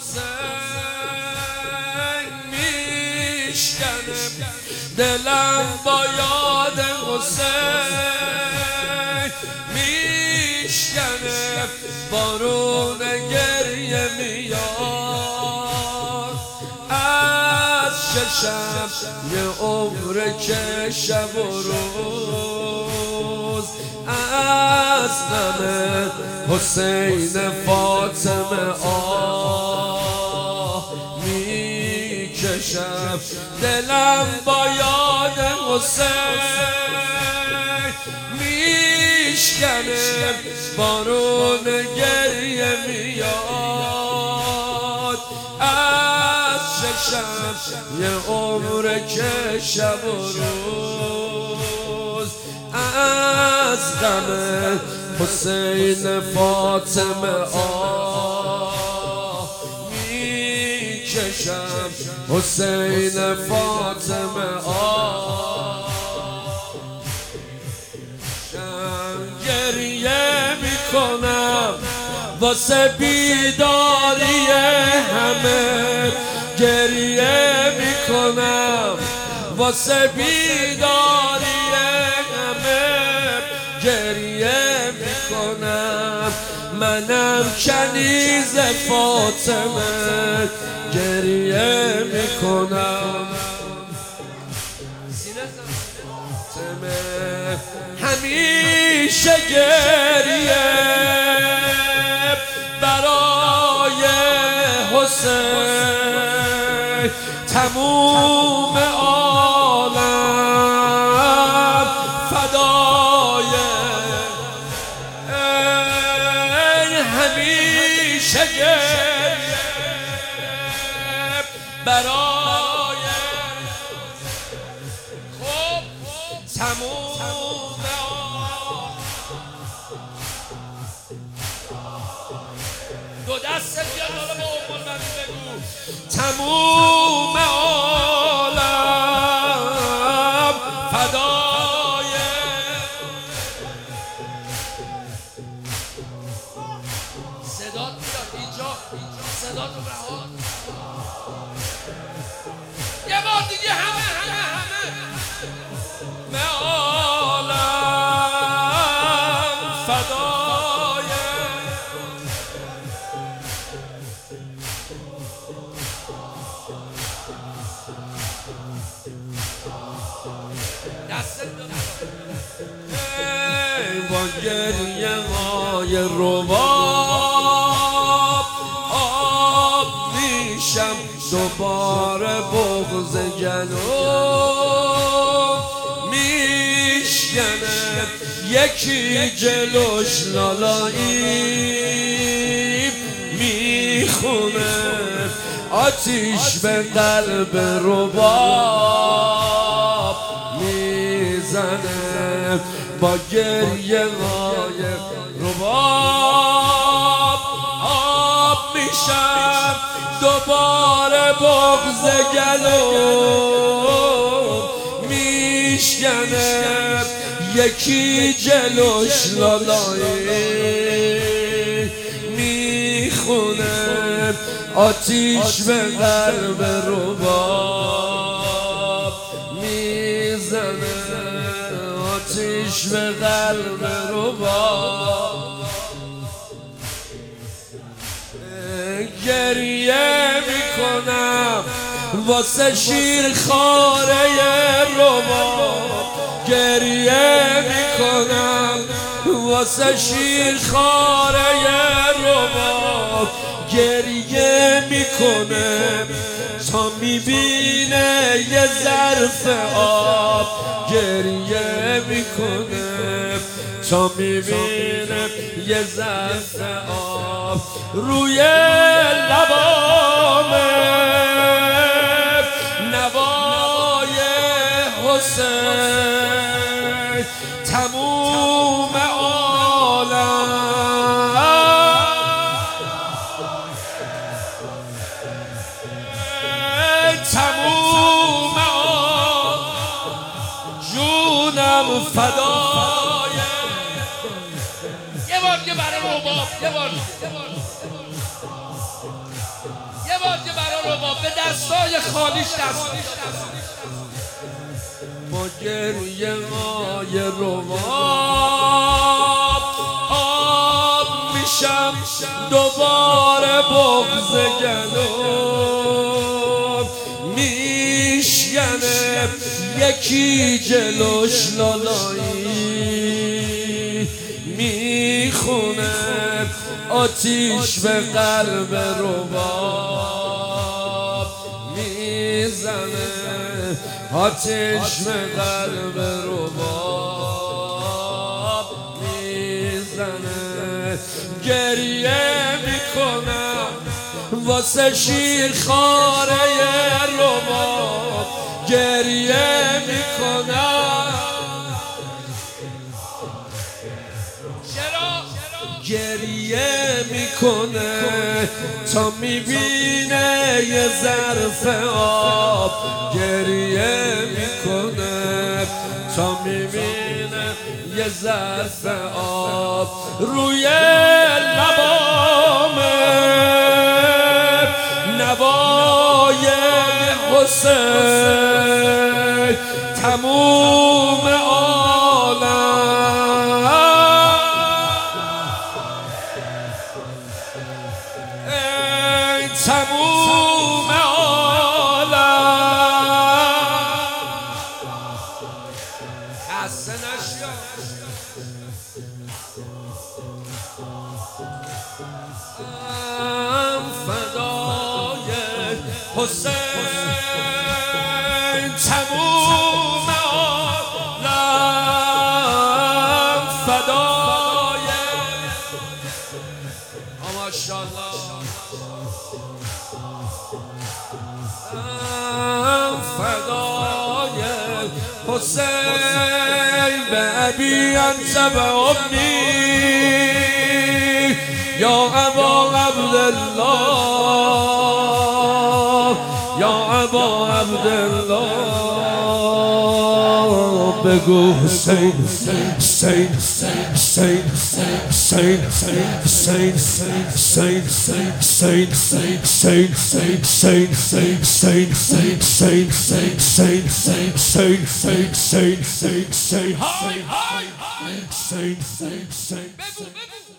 حسین میشکنه دلم با یاد حسین میشکنه بارون گریه میاد از چشم یه عمر که شب و روز از غم حسین فاطمه آه میکشم دلم با یاد حسین میشکنه بارون گریه میاد از چشم یه عمر که شب و روز از غم حسین فاطمه آه میکشم حسین فاطمه آه گریه میکنم واسه بیداری همه گریه میکنم واسه بیداری همه گریه میکنم منم کنیز فاطمه گریه میکنم همیشه گریه برای حسین تموم عالم فدای همیشه گریه برای خب تموم دو دست بیاد بالا با اول من بگو تموم عالم فدای صدات بیاد اینجا صدات رو رها یه بار دیگه همه عالم فدای با گریه های رباب آب میشم دوباره بغض گلو میشکنه یکی جلوش لالایی میخونه آتیش به قلب رباب میزنه با گریه های رباب آب میشم دوباره بغض گلو میشکنه یکی جلوش لالایی میخونه آتیش به قلب رباب میزنه آتیش به قلب رباب گریه میکنم واسه شیر خاره رباب گریه میکنم واسه شیر خاره رباب گریه میکنه تا میبینه یه ظرف آب گریه میکنه تا میبینه یه ظرف آب روی لبامه نوای حسین تموم تموم جونم فدای یه بار که برای رباب یه بار آقا به دستای خالیش دست با گریه های رواب آب میشم دوباره بغض گلو میشکنه یکی جلوش لالایی میخونه آتیش به قلب رباب میزنه آتیش به قلب رباب میزنه گریه میکنم واسه شیرخواره رباب گریه میکنم گریه میکنه تا میبینه یه ظرف آب گریه میکنه تا میبینه یه ظرف آب روی لبامه نوای حسین تموم تموم عالم خسته نشیا فدای حسین تموم عالم فدای ماشاءالله فدای حسین به ابی انت و امی یا ابا عبدالله یا ابا عبدالله بگو حسین حسین حسین حسین حسین حسین حسین